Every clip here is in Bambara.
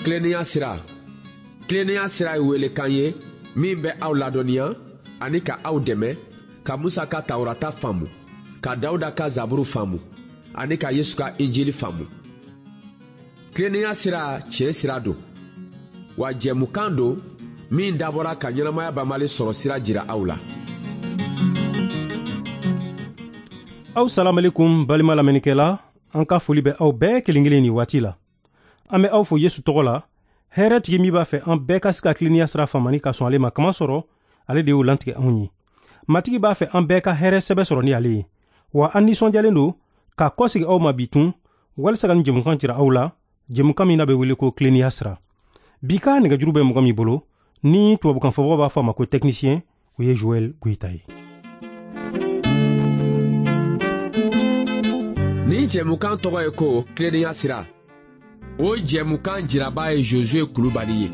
Kileniya sira. Kileniya sira ye welekan ye min bɛ aw ladɔnniya ani ka aw dɛmɛ ka Musa ka Tawurata faamu, ka Dawuda ka Zaburu faamu ani ka Yesu ka Injili faamu. Kileniya sira tiɲɛ sira don, wa jɛmukan don min dabɔra ka ɲɛnamaya banbali sɔrɔ sira jira aw la. Aw salamalekum balima lamɛnnikɛla, an ka foli bɛ aw bɛɛ kelen kelen ni waati la. An bɛ aw fo Yesu tɔgɔ la. Hɛrɛ tigi min b'a fɛ an bɛɛ ka se ka kileniya sira faamani ka sɔn ale ma kama sɔrɔ, ale de y'o lantigɛ anw ye. Matigi b'a fɛ an bɛɛ ka hɛrɛ sɛbɛ sɔrɔ ni ale ye. Wa an nisɔndiyalen don ka kɔsegi aw ma bi tun, walisa ka ni jɛmukan jira aw la, jɛmukan min na bɛ wele ko kileniya sira. Bi ka nɛgɛjuru bɛ mɔgɔ min bolo, ni tubabukan fɔbagaw b'a fɔ a ma ko technicien, o ye Joel Guita ye. Nin jɛmukan tɔgɔ ye ko kileniya sira. O jɛmukan jiraba ye Josue Kulubali ye.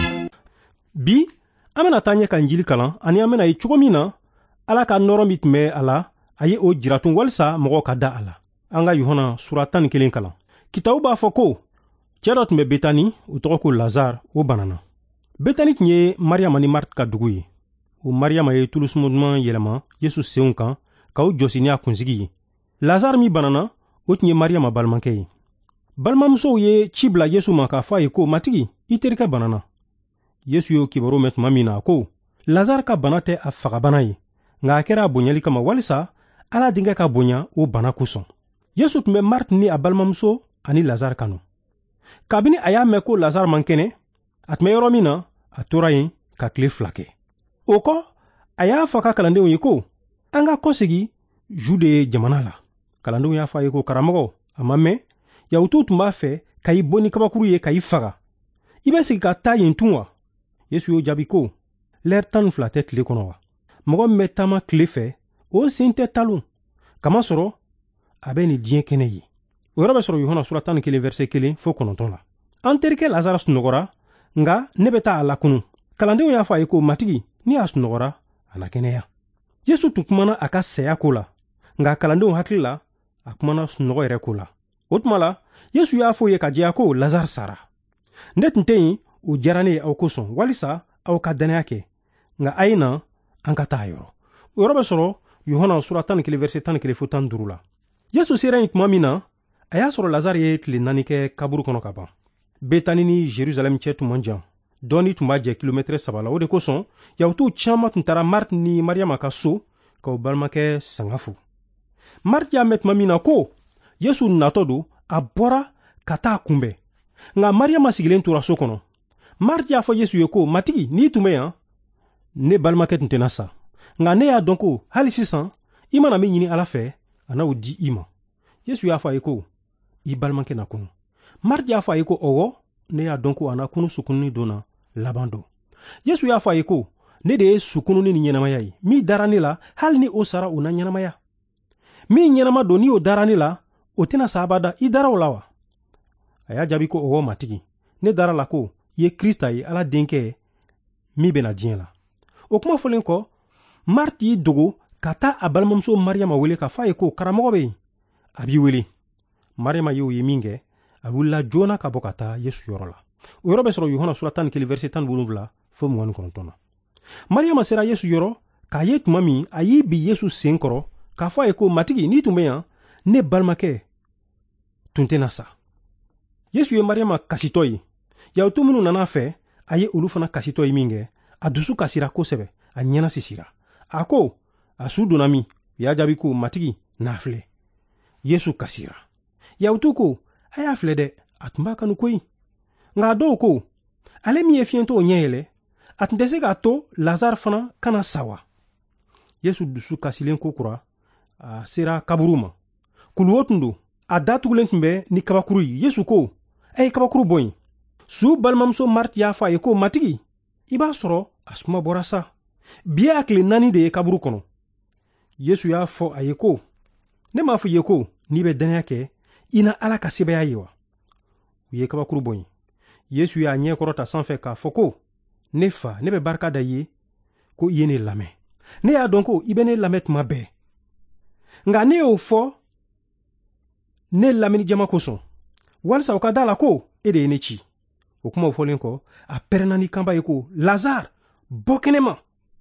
Bi an bena taa ɲɛ ka Injili kalan ani an bena ye cogo min na Ala ka nɔrɔ min tun bɛ a la, a ye o jiratun walisa mɔgɔw ka da a la. An ka Yohana sura 11 kalan. Kitabu b'a fɔ ko cɛ dɔ tun bɛ Betani, o tɔgɔ ko Lazare, o banana. Betani tun ye Mariyama ni Mariti ka dugu ye. O Mariyama ye tulusuma duman yɛlɛma Yesu senw kan ka o jɔsi ni a kunsigi ye. Lazare min banana, o tun ye Mariyama balimakɛ ye. Balimamusow ye ci bila Yesu ma k'a fɔ a ye ko matigi, i terikɛ banana. Yesu y'o kibaru mɛn tuma min na ko Lazare ka bana tɛ a fagabana ye, nka a kɛra a bonyali kama walisa Ala denkɛ ka bonya o bana kosɔn. Yesu tun bɛ Mariti ni a balimamuso ani Lazare kanu. Kabini a y'a mɛn ko Lazare man kɛnɛ, a tun bɛ yɔrɔ min na, a tora yen ka tile 2 kɛ. O kɔ, a y'a fɔ ka kalandenw ye ko an ka kɔsegi Jude jamana la. Kalandenw y'a fɔ a ye ko karamɔgɔ, a ma mɛn, Yahudiw tun b'a fɛ ka i bɔ ni kabakuru ye ka i faga. I bɛ sigi ka taa yen tun wa? Yesu y'o jaabi ko l'heure 12 tɛ tile kɔnɔ wa? Mɔgɔ min bɛ taama tile fɛ, o sen tɛ talon. Kamasɔrɔ a bɛ nin diɲɛ kɛnɛ ye. O yɔrɔ bɛ sɔrɔ Yohana sura 11 verset 1 fo 9 la. An terikɛ Lazare sunɔgɔra, nka ne bɛ taa a lakunu. Kalandenw y'a fɔ a ye ko matigi, ni a sunɔgɔra, a na kɛnɛya. Yesu tun kumana a ka saya ko la, nka kalandenw hakili la, a kumana sunɔgɔ yɛrɛ ko la. O tuma la, Yesu y'a fɔ ye ka diya ko Lazare sara. Ne tun tɛ yen, o diyara ne ye aw kosɔn, walisa aw ka dannaya kɛ, nka a ye na, an ka taa a yɔrɔ. O yɔrɔ bɛ sɔrɔ Yohana sura 11 verset 11 fo 15 la. Yesu sera yen tuma min na, a y'a sɔrɔ Lazare ye tile 4 kɛ kaburu kɔnɔ ka ban. Betani ni Jerusalem cɛ tun man jan. Dɔɔni tun b'a jɛ kilomètre 3 la. O de kosɔn, Yahudiw caaman tun taara Mariti ni Mariyama ka so ka o balimakɛ sanga fo. Mariti y'a mɛn tuma min na ko Yesu natɔ don, a bɔra ka taa kunbɛn. Nka Mariyama sigilen tora so kɔnɔ. Mariti y'a fɔ Yesu ye ko matigi, n'i tun bɛ yan, ne balimakɛ tun tɛna sa. Nka ne y'a dɔn ko hali sisan, i mana min ɲini Ala fɛ, a n'o di i ma. Yesu y'a fɔ a ye ko i balimakɛ na kunu. Mariti y'a fɔ a ye ko ɔwɔ, ne y'a dɔn ko a na kunu sukununi donna laban don. Yesu y'a fɔ a ye ko ne de ye sukununi ni ɲɛnamaya ye. Min dara ne la, hali ni o sara o na ɲɛnamaya. Min ɲɛnama don ni o dara ne la, o tɛna sa abada, i dara o la wa? A y'a jaabi ko ɔwɔ matigi, ne dara la ko i ye Krista ye, Ala denkɛ min bɛna diɲɛ la. O kuma fɔlen kɔ, Mariti y'i dogo ka taa a balimamuso Mariyama wele k'a fɔ a ye ko karamɔgɔ bɛ yen, a b'i wele. Mariyama y'o ye min kɛ, a wulila joona ka bɔ ka taa Yesu yɔrɔ la. O yɔrɔ bɛ sɔrɔ Yohana sura 11 verset 17 fo 29 na. Mariyama sera Yesu yɔrɔ k'a ye tuma min a y'i bi Yesu sen kɔrɔ k'a fɔ a ye ko matigi, n'i tun bɛ yan, ne balimakɛ tun tɛna sa. Yesu ye Mariyama kasitɔ ye. Yahudiw minnu nana fɛ, a ye olu fana kasitɔ ye min kɛ, a dusu kasira kosɛbɛ, a ɲɛna sisira. A ko, a su donna min? U y'a jaabi ko matigi, n'a filɛ. Yesu kasira. Yahudiw ko, a y'a filɛ dɛ, a tun b'a kanu koyi. Nka a dɔw ko, ale min ye fiɲɛtɔ o ɲɛ yɛlɛ, a tun tɛ se k'a to Lazare fana kana sa wa? Yesu dusu kasilen ko kura, a sera kaburu ma. Kulu o tun don, a datugulen tun bɛ ni kabakuru ye. Yesu ko, a ye kabakuru bɔ yen. Su balimamuso Mariti y'a fɔ a ye ko matigi, i b'a sɔrɔ a suma bɔra sa. Bi a tile 4 de ye kaburu kɔnɔ. Yesu y'a fɔ a ye ko, ne m'a fɔ i ye ko n'i bɛ dannaya kɛ, i na Ala ka sebaya ye wa? U ye kabakuru bɔ yen. Yesu y'a ɲɛ kɔrɔta sanfɛ k'a fɔ ko, ne fa, ne bɛ barika da i ye ko i ye ne lamɛn. Ne y'a dɔn ko i bɛ ne lamɛn tuma bɛɛ. Nka ne y'o fɔ ne lamɛnni jama kosɔn, walisa u ka da la ko e de ye ne ci. o kuma fɔlen kɔ a pɛrɛnna ni kanba ye ko Lazare bɔ kɛnɛma.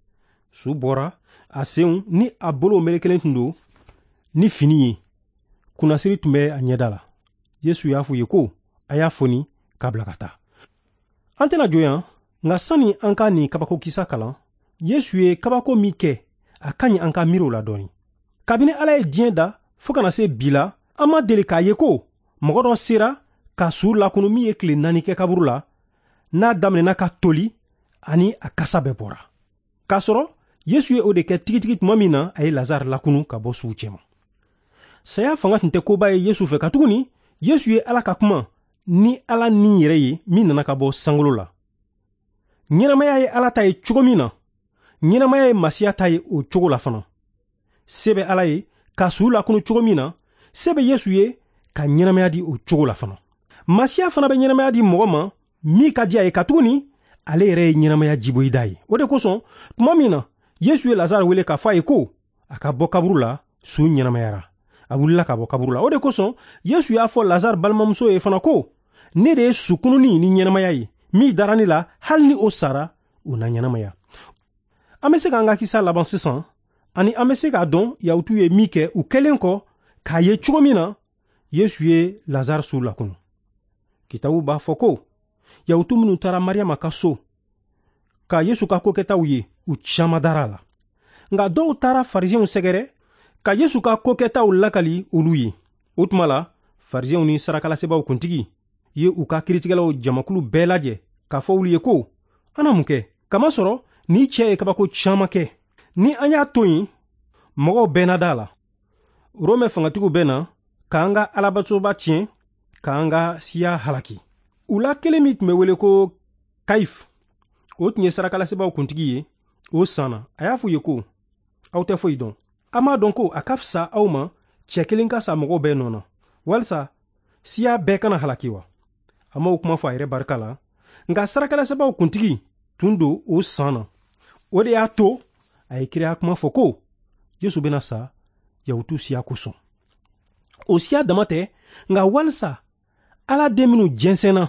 Su bɔra a senw ni a bolo melekelen tun don ni fini ye. Kunnasiri tun bɛ a ɲɛda la. Yesu y'a fɔ ye ko a y'a foni k'a bila ka taa. An tɛna jɔ yan, nka sani an ka nin kabako kisa kalan, Yesu ye kabako min kɛ a ka ɲi an ka miiriw la dɔɔni. Kabini Ala ye diɲɛ da fo kana se bi la, an ma deli k'a ye ko mɔgɔ dɔ sera ka su lakunu min ye tile 4 kɛ kaburu la, n'a daminɛna ka toli ani a kasa bɛɛ bɔra. K'a sɔrɔ Yesu ye o de kɛ tigitigi tuma min na a ye Lazare lakunu ka bɔ suw cɛma. Saya fanga tun tɛ koba ye Yesu fɛ, katuguni Yesu ye Ala ka kuma ni Ala ni yɛrɛ ye min nana ka bɔ sankolo la. Ɲɛnamaya ye Ala ta ye cogo min na, ɲɛnamaya ye Masiya ta ye o cogo la fana. Se bɛ Ala ye ka su lakunu cogo min na, se bɛ Yesu ye ka ɲɛnamaya di o cogo la fana. Masiya fana bɛ ɲɛnamaya di mɔgɔ ma min ka di a ye, katuguni ale yɛrɛ ye ɲɛnamaya jiboyi da ye. O de kosɔn tuma min na Yesu ye Lazare wele k'a fɔ a ye ko a ka bɔ kaburu la, su ɲɛnamayara. A wulila ka bɔ kaburu la. O de kosɔn Yesu y'a fɔ Lazare balimamuso ye fana ko ne de ye sukununi ni ɲɛnamaya ye, min dara ne la hali ni o sara o na ɲɛnamaya. An bɛ se k'an ka kisa laban sisan, ani an bɛ se k'a dɔn Yahudiw ye min kɛ u kɛlen kɔ k'a ye cogo min na Yesu ye Lazare su lakunu. Kitabu b'a fɔ ko Yahudiw minnu taara Mariyama ka so ka Yesu ka kokɛtaw ye, u caman dara a la. Nka dɔw taara Farisiyɛnw sɛgɛrɛ ka Yesu ka kokɛtaw lakali olu ye. O tuma la, Farisiyɛnw ni sarakalasebaaw kuntigi ye u ka kiiritigɛlaw jamakulu bɛɛ lajɛ k'a fɔ olu ye ko an na mun kɛ? Kamasɔrɔ ni cɛ ye kabako caman kɛ. Ni an y'a to yen, mɔgɔw bɛɛ na da la. Rome fangatigiw bɛ na k'an ka alabatoba tiɲɛ, k'an ka siya halaki. U la kelen min tun bɛ wele ko Kayif, o tun ye sarakalasebaaw kuntigi ye. O sanna, a y'a f'u ye ko aw tɛ foyi dɔn. A m'a dɔn ko a ka fisa aw ma cɛ kelen ka sa mɔgɔw bɛɛ nɔ na, walisa siya bɛɛ kana halaki wa? A m'o kuma fɔ a yɛrɛ barika la, nka sarakalasebaaw kuntigi tun don o sanna. O de y'a to a ye kiriya kuma fɔ ko Yesu bɛna sa Yahudiw siya kosɔn. O siya dama tɛ, nka walisa Ala den minnu jɛnsɛnna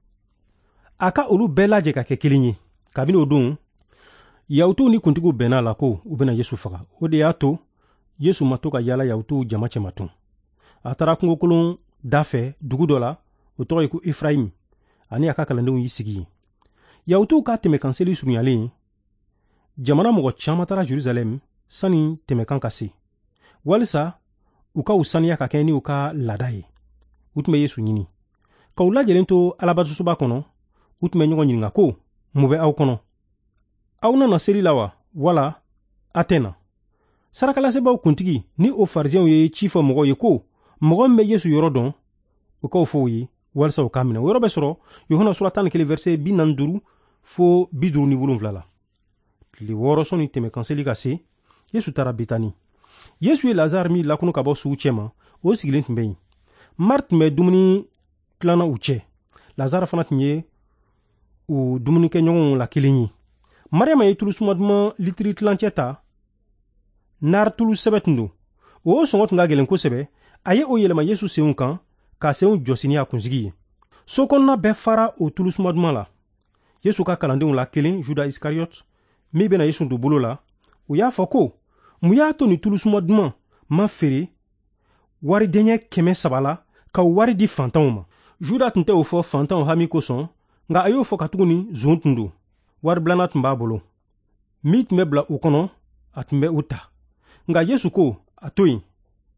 a ka olu bɛɛ lajɛ ka kɛ kelen ye. Kabini o don, Yahudiw ni kuntigiw bɛnna la ko u bɛna Yesu faga. O de y'a to Yesu ma to ka yaala Yahudiw jama cɛma tun. A taara kungokolon da fɛ dugu dɔ la, o tɔgɔ ye ko Efrayim, ani a ka kalandenw y'i sigi yen. Yahudiw ka tɛmɛkanseli surunyalen, jamana mɔgɔ caman taara Jerusalem sani tɛmɛkan ka se, walisa u ka u saniya ka kɛ ni u ka laada ye. U tun bɛ Yesu ɲini. Ka u lajɛlen to alabatosoba kɔnɔ, u tun bɛ ɲɔgɔn ɲininka ko mun bɛ aw kɔnɔ? Aw nana seli la wa? Wala a tɛ na. Sarakalasebaaw kuntigi ni o Farisiyɛnw ye ci fɔ mɔgɔw ye ko mɔgɔ min bɛ Yesu yɔrɔ dɔn, u k'o fɔ o ye walisa u k'a minɛ. O yɔrɔ bɛ sɔrɔ Yohana sura 11 verset 45 fo 57 la. Tile 6 sɔnni tɛmɛkanseli ka se, Yesu taara Betani. Yesu ye Lazare min lakunu ka bɔ sugu cɛma, o sigilen tun bɛ yen. Marthe tun bɛ dumuni tilana u cɛ. Lazare fana tun ye u dumunikɛɲɔgɔnw la kelen ye. Mariyama ye tulu suma duman litiri tilancɛ ta, nari tulu sɛbɛ tun don. O sɔngɔ tun ka gɛlɛn kosɛbɛ. A ye o yɛlɛma Yesu senw kan, k'a senw jɔsi ni a kunsigi ye. So kɔnɔna bɛɛ fara o tulu suma duman la. Yesu ka kalandenw la kelen, Juda Iskariot, min bɛna Yesu don bolo la, o y'a fɔ ko mun y'a to ni tulu suma duman ma feere waridenyɛ 300 la ka wari di fantanw ma. Juda tun tɛ o fɔ fantanw hami kosɔn, nka a y'o fɔ ka tuguni zon tun don. Wari bilana tun b'a bolo. Min tun bɛ bila o kɔnɔ, a tun bɛ o ta. Nka Yesu ko a to yen.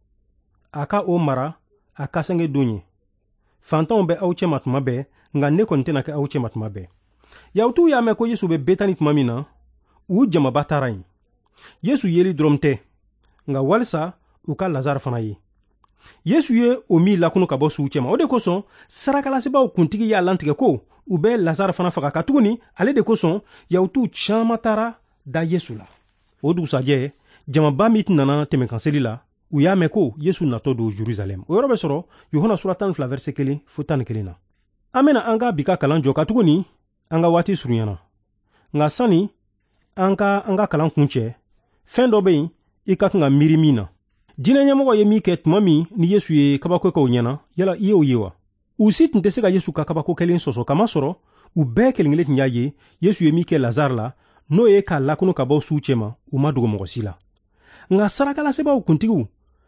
A ka o mara a kasɛngɛ don ye. Fantanw bɛ aw cɛma tuma bɛɛ, nka ne kɔni tɛna kɛ aw cɛma tuma bɛɛ. Yahudiw y'a mɛn ko Yesu bɛ Betani tuma min na, u jamaba taara yen. Yesu yeli dɔrɔn tɛ, nka walisa u ka Lazare fana ye. Yesu ye o min lakunu ka bɔ sugu cɛma. O de kosɔn sarakalasebaaw kuntigi y'a lantigɛ ko u bɛ Lazare fana faga, ka tuguni ale de kosɔn Yahudiw caman taara da Yesu la. O dugusajɛ, jamaba min tun nana tɛmɛkanseli la, u y'a mɛn ko Yesu natɔ don Jerusalem. O yɔrɔ bɛ sɔrɔ Yohana sura 12 verset 1 fo 11 na. An bɛna an ka bi ka kalan jɔ ka tuguni an ka waati surunyana. Nka sani an ka kalan kun cɛ, fɛn dɔ bɛ yen i ka kan ka miiri min na. Diinɛ ɲɛmɔgɔ ye min kɛ tuma min ni Yesu ye kabako kɛ o ɲɛna, yala i y'o ye wa? u si tun tɛ se ka Yesu ka kabako kelen sɔsɔ kamasɔrɔ u bɛɛ kelen kelen tun y'a ye Yesu ye min kɛ Lazare la n'o ye k'a lakunu ka bɔ suw cɛma u ma dogo mɔgɔ si la. Nka sarakalasebaaw kuntigiw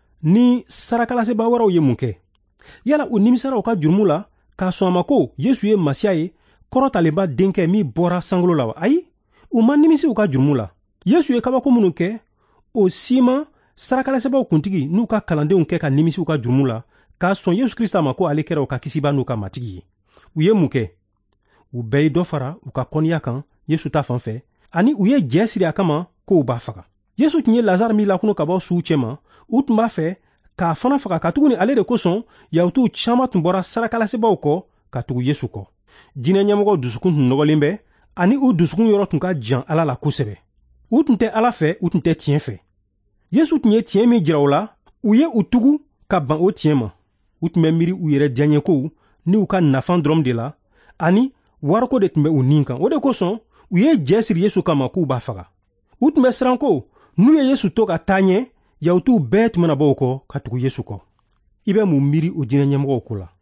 ni sarakalasebaa wɛrɛw ye mun kɛ? Yala u nimisara u ka jurumu la k'a sɔn a ma ko Yesu ye Masiya ye kɔrɔtalenba denkɛ min bɔra sankolo la wa? Ayi, u ma nimisi u ka jurumu la. Yesu ye kabako minnu kɛ o si ma sarakalasebaaw kuntigi n'u ka kalandenw kɛ ka nimisi u ka jurumu la k'a sɔn Yesu Krista ma ko ale kɛra u ka kisiba n'u ka matigi ye. U ye mun kɛ? U bɛɛ ye dɔ fara u ka kɔniya kan Yesu ta fan fɛ ani u ye jɛ siri a kama ko u b'a faga. Yesu tun ye Lazare min lakunu ka bɔ suw cɛma u tun b'a fɛ k'a fana faga katuguni ale de kosɔn Yahudiw caaman tun bɔra sarakalasebaaw kɔ ka tugu Yesu kɔ. Jinɛ ɲɛmɔgɔw dusukun tun nɔgɔlen bɛ ani u dusukun yɔrɔ tun ka jan Ala la kosɛbɛ. U tun tɛ Ala fɛ, u tun tɛ tiɲɛ fɛ. Yesu tun ye tiɲɛ min jira u la, u ye u tugu ka ban o tiɲɛ ma. U tun bɛ miiri u yɛrɛ diyaɲɛkow ni u ka nafan dɔrɔn de la ani wariko de tun bɛ u nin kan. O de kosɔn u ye jɛ siri Yesu kama k'u b'a faga. U tun bɛ siran ko n'u ye Yesu to ka taa ɲɛ Yahudiw bɛɛ tun bɛna bɔ o kɔ ka tugu Yesu kɔ. I bɛ mun miiri o jinɛ ɲɛmɔgɔw ko la?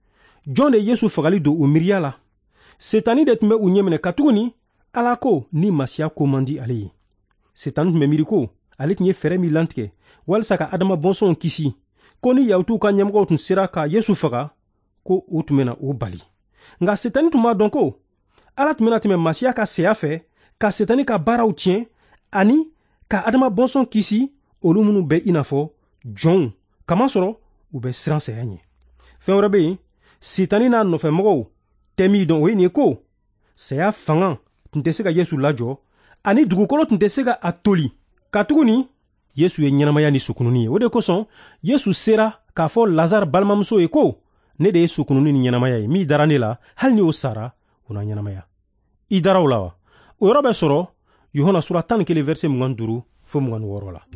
Jɔn de Yesu fagali don o miiriya la? Setani de tun bɛ u ɲɛminɛ katuguni Ala ko ni Masiya ko man di ale ye. Setani tun bɛ miiri ko ale tun ye fɛɛrɛ min lantigɛ walisa ka adama bɔnsɔnw kisi ko ni Yahudiw ka ɲɛmɔgɔw tun sera ka Yesu faga ko u tun bɛna o bali. Nka Setani tun b'a dɔn ko Ala tun bɛna tɛmɛ Masiya ka saya fɛ ka Setani ka baaraw tiɲɛ ani ka adama bɔnsɔn kisi olu minnu bɛ i n'a fɔ jɔnw kamasɔrɔ u bɛ siran saya ɲɛ. Fɛn wɛrɛ bɛ yen, Setani n'a nɔfɛmɔgɔw tɛ min dɔn o ye nin ye ko saya fanga tun tɛ se ka Yesu lajɔ ani dugukolo tun tɛ se ka a toli. Katuguni Yesu ye ɲɛnamaya ni sukununi ye. O de kosɔn Yesu sera k'a fɔ Lazare balimamuso ye ko ne de ye sukununi ni ɲɛnamaya ye min dara ne la hali ni o sara o na ɲɛnamaya. I dara o la wa? O yɔrɔ bɛ sɔrɔ Yohana sura 11 verset 25 fo 26 la.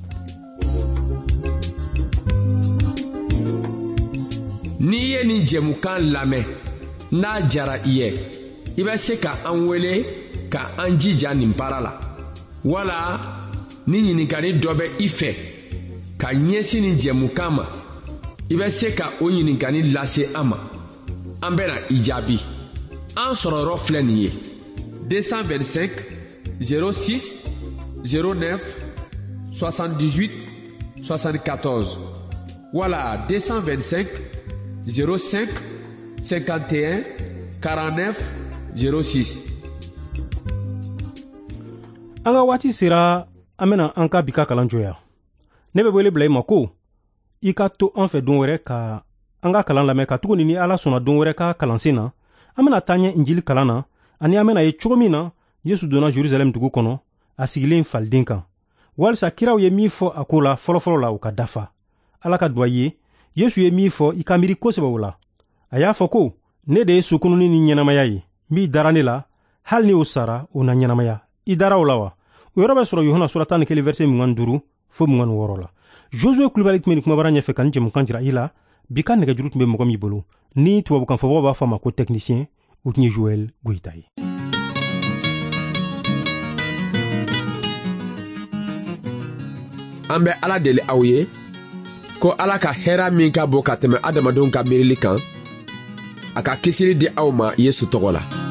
N'i ye nin jɛmukan lamɛn n'a jara i ye i bɛ se ka an wele ka an jija nin baara la wala ni ɲininkali dɔ bɛ i fɛ ka ɲɛsin nin jɛmukan ma i bɛ se ka o ɲininkali lase an ma an bɛna i jaabi. An sɔrɔyɔrɔ filɛ nin ye 225 06 09 78 74 wala 225 05 51 49 06. An ka waati sera an bɛna an ka bi ka kalan jɔya. Ne bɛ wele bila i ma ko i ka to an fɛ don wɛrɛ ka an ka kalan lamɛn ka tuguni ni Ala sɔnna don wɛrɛ ka kalansen na an bɛna taa ɲɛ Injili kalan na ani an bɛna ye cogo min na Yesu donna Jerusalem dugu kɔnɔ a sigilen faliden kan walisa kiraw ye min fɔ a ko la fɔlɔfɔlɔ la u ka dafa. Ala ka duwawu ye Yesu ye min fɔ i ka miiri kosɛbɛ o la. A y'a fɔ ko ne de ye sukununi ni ɲɛnamaya ye min dara ne la hali ni o sara o na ɲɛnamaya. I dara o la wa? O yɔrɔ bɛ sɔrɔ Yohana sura 11 verset 25 fo 26 la. Josue Kulibali tun bɛ nin kumabara ɲɛfɛ ka nin jɛmukan jira i la. Bi ka nɛgɛjuru tun bɛ mɔgɔ min bolo ni tubabukan fɔbagaw b'a fɔ a ma ko technicien o tun ye Joel Goyita ye. An bɛ Ala deli aw ye ko Ala ka hɛra min ka bon ka tɛmɛ adamadenw ka miirili kan a ka kisiri di aw ma Yesu tɔgɔ la.